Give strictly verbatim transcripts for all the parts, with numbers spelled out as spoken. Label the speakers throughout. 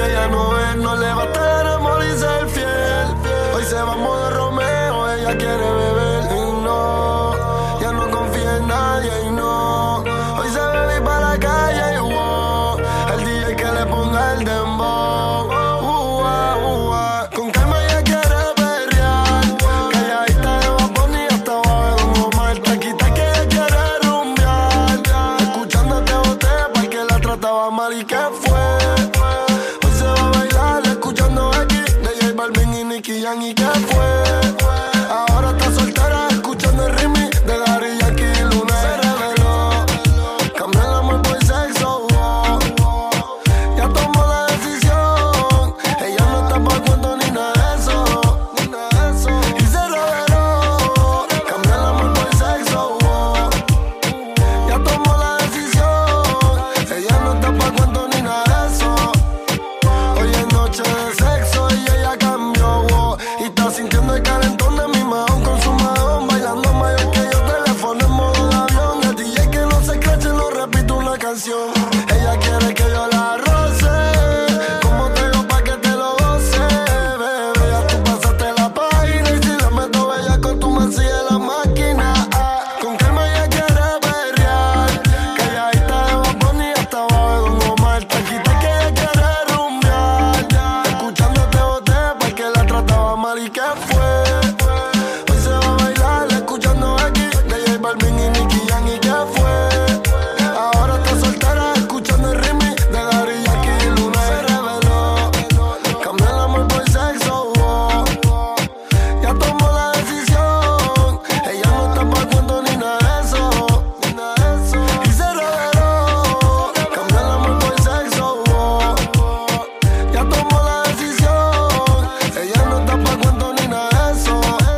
Speaker 1: que ya no es, no le basta el amor y ser fiel. Hoy se va a modo Romeo, ella quiere beber y no, ya no confía en nadie y no. Hoy se bebe y para la calle y wow, el D J que le ponga el dembow. Uh, uh, uh, con calma ella quiere perrear, calladita de Bad Bunny hasta abajo de Don Omar. Taquita que ella quiere rumbear, escuchándote boté pa' que la trataba mal y que fue. Hoy se va a bailar escuchando aquí de J Balvin y Nicky Jam y que fue. Ahora está soltera escuchando el remix de Daddy Yankee y Luna. Se reveló, cambió el amor por sexo, oh. Ya tomó la decisión, ella no está pa' cuento ni nada de eso, ni nada de eso. Y se reveló, cambió el amor por sexo, oh. Ya tomó la decisión, ella no está pa' cuento ni nada de eso. Hoy es noche de sexo y ella cambió, oh. Y está sintiendo el calentón de mi mahón con su mahón, bailando mayor que yo, teléfono en modo de avión. El D J que no se crache, no repito una canción. Ella quiere que yo la roce, como te digo pa' que te lo goce, bebé. Ya tú pasaste la página y si la meto bella con tu man sigue la máquina. Ah, con calma ella quiere perrear, calladita de Bad Bunny hasta abajo de Don Omar. Taquita que ella quiere rumbear, escuchándote boté pa' que la trataba mal y que fue. Hoy se va a bailar escuchando aquí de J Balvin y Nicky Jam y que fue. Ahora está soltera escuchando el remix de Daddy Yankee y Luna. Se reveló, cambió el amor por sexo, oh. Ya tomó la decisión, ella no está pa' cuento ni nada de eso, ni nada de eso. Y se reveló, cambió el amor por sexo, oh. Ya tomó la decisión, ella no está pa' cuento ni nada de eso,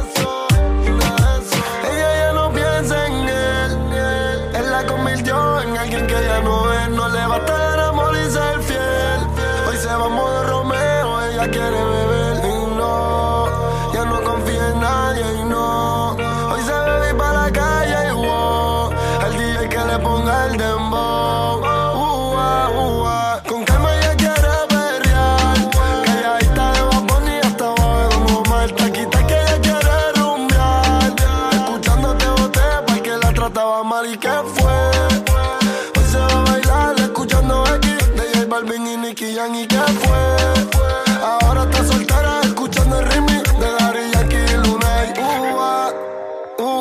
Speaker 1: ni nada de eso. Ella ya no piensa en él, él la convirtió en alguien que ya no es. No le basta el amor y ser fiel. Hoy se va a modo Romeo, ella quiere beber y no, ya no confía en nadie y no. Hoy se bebe y para la calle y wow, el D J que le ponga el dembow. Uh, uh, uh, uh. Con calma ella quiere perrear, calladita de Bad Bunny hasta abajo de Don Omar. Taquita que ella quiere rumbear, escuchándote boté pa' que la trataba mal y que fue. Hoy se va a bailar escuchando aquí de J Balvin y Nicky Jam y que fue. Ahora está soltera escuchando el remix de Daddy Yankee y Luna. Uh, uh,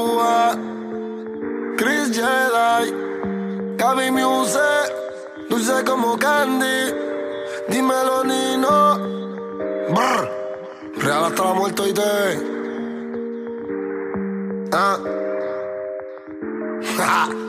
Speaker 1: uh, Chris Jedi, Gaby Music, dulce como candy. Dímelo, Nino. Brr. Real hasta la muerte, oíste. Ah. Ja.